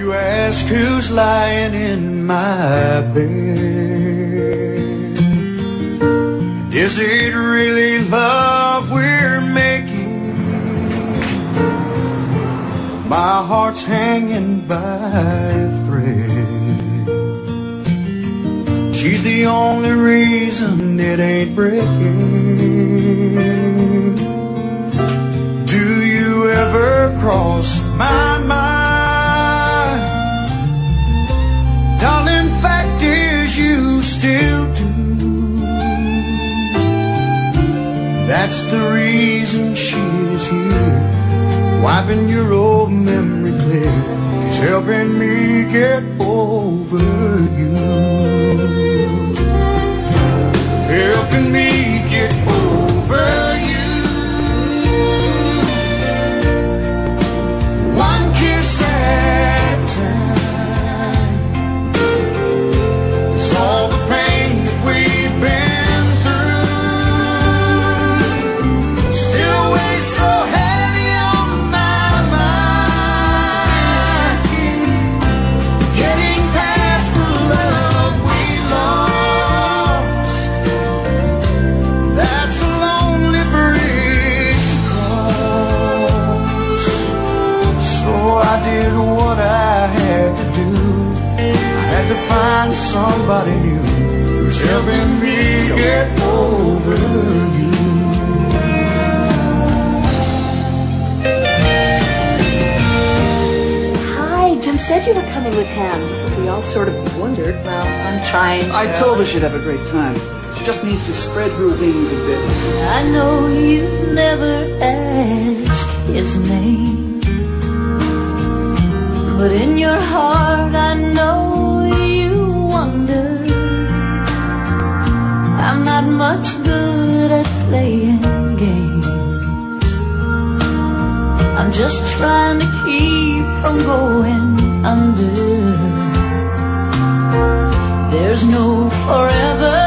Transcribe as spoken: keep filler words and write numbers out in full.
You ask who's lying in my bed, and is it really love we're making? My heart's hanging by a thread. She's the only reason it ain't breaking. Do you ever cross my mind? Darling, fact is you still do. That's the reason she's here, wiping your old memory clear. She's helping me get over you, helping me get over you. One kiss at a time is all the pain that we've been through. Still weighs so heavy on my mind, getting past the love we lost. That's a lonely bridge to cross. So I did what I had to do. I had to find somebody new who's helping me get over you. Hi, Jim said you were coming with him. We all sort of wondered. Well, I'm trying to... I told her she'd have a great time. She just needs to spread her wings a bit. I know you never ask his name, but in your heart I know you wonder. I'm not much good at playing games. I'm just trying to keep from going under. There's no forever